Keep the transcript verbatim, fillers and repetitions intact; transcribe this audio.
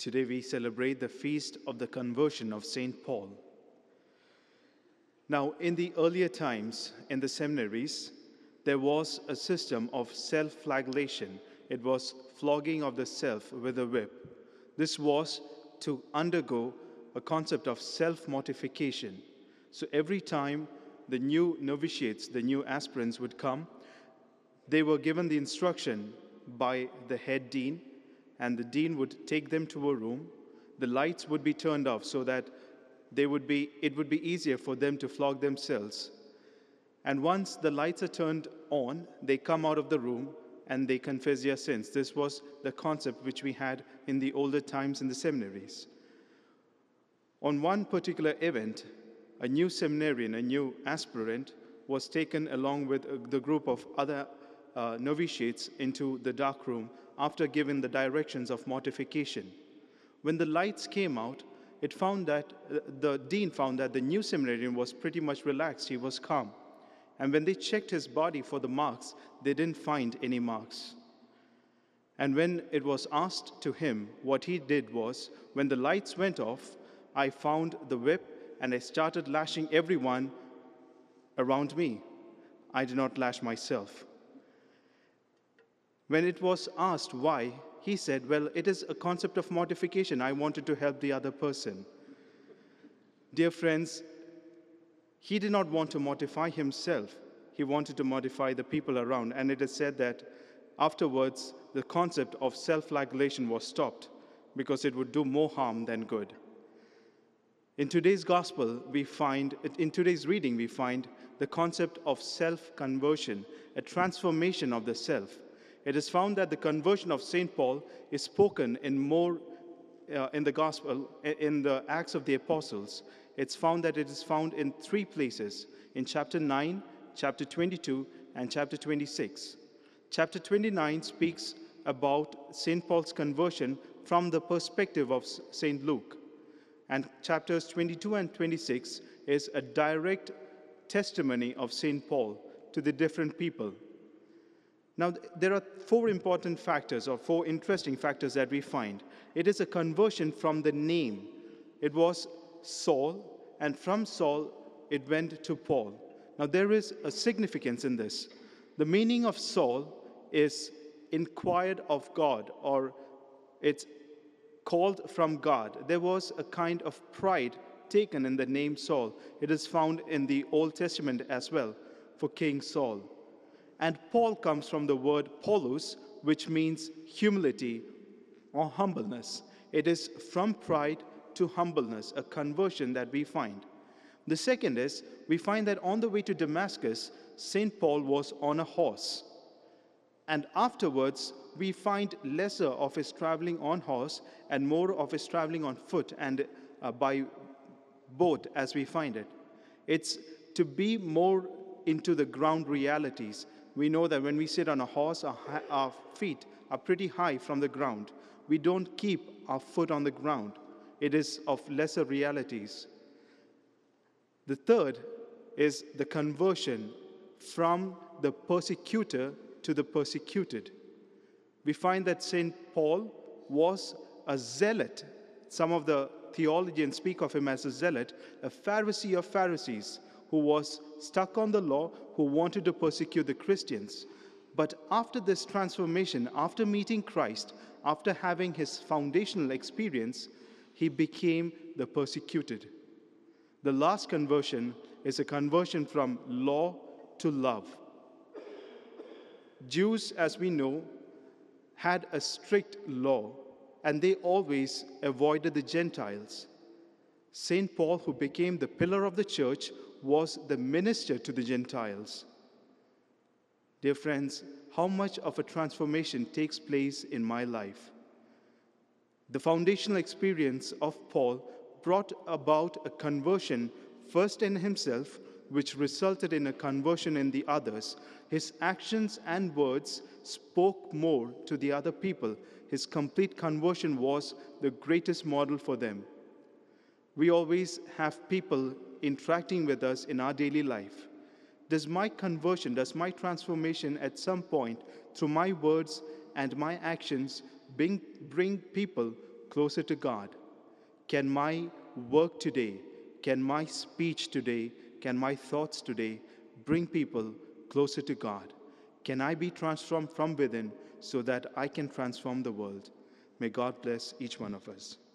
Today we celebrate the feast of the conversion of Saint Paul. Now, in the earlier times, in the seminaries, there was a system of self-flagellation. It was flogging of the self with a whip. This was to undergo a concept of self-mortification. So every time the new novitiates, the new aspirants would come, they were given the instruction by the head dean, and the dean would take them to a room. The lights would be turned off so that they would be, it would be easier for them to flog themselves. And once the lights are turned on, they come out of the room and they confess their sins. This was the concept which we had in the older times in the seminaries. On one particular event, a new seminarian, a new aspirant, was taken along with the group of other uh, novitiates into the dark room after giving the directions of mortification. When the lights came out, it found that uh, the dean found that the new seminarian was pretty much relaxed. He was calm. And when they checked his body for the marks, they didn't find any marks. And when it was asked to him, what he did was, when the lights went off, I found the whip and I started lashing everyone around me. I did not lash myself. When it was asked why, he said, well, it is a concept of mortification. I wanted to help the other person. Dear friends, he did not want to mortify himself. He wanted to mortify the people around. And it is said that afterwards, the concept of self-flagellation was stopped because it would do more harm than good. In today's gospel, we find, in today's reading, we find the concept of self-conversion, a transformation of the self. It is found that the conversion of Saint Paul is spoken in more uh, in the gospel, in the Acts of the Apostles. It's found that it is found in three places, in chapter nine, chapter twenty-two, and chapter twenty-six. Chapter twenty-nine speaks about Saint Paul's conversion from the perspective of Saint Luke. And chapters twenty-two and twenty-six is a direct testimony of Saint Paul to the different people. Now, there are four important factors, or four interesting factors that we find. It is a conversion from the name. It was Saul, and from Saul, it went to Paul. Now, there is a significance in this. The meaning of Saul is inquired of God, or it's called from God. There was a kind of pride taken in the name Saul. It is found in the Old Testament as well for King Saul. And Paul comes from the word Paulus, which means humility or humbleness. It is from pride to humbleness, a conversion that we find. The second is, we find that on the way to Damascus, Saint Paul was on a horse. And afterwards, we find lesser of his traveling on horse and more of his traveling on foot and uh, by boat as we find it. It's to be more into the ground realities. We know that when we sit on a horse, our, our feet are pretty high from the ground. We don't keep our foot on the ground. It is of lesser realities. The third is the conversion from the persecutor to the persecuted. We find that Saint Paul was a zealot. Some of the theologians speak of him as a zealot, a Pharisee of Pharisees, who was stuck on the law, who wanted to persecute the Christians. But after this transformation, after meeting Christ, after having his foundational experience, he became the persecuted. The last conversion is a conversion from law to love. Jews, as we know, had a strict law, and they always avoided the Gentiles. Saint Paul, who became the pillar of the church, was the minister to the Gentiles. Dear friends, how much of a transformation takes place in my life? The foundational experience of Paul brought about a conversion first in himself, which resulted in a conversion in the others. His actions and words spoke more to the other people. His complete conversion was the greatest model for them. We always have people interacting with us in our daily life. Does my conversion, does my transformation at some point, through my words and my actions, bring, bring people closer to God? Can my work today, can my speech today, can my thoughts today bring people closer to God? Can I be transformed from within so that I can transform the world? May God bless each one of us.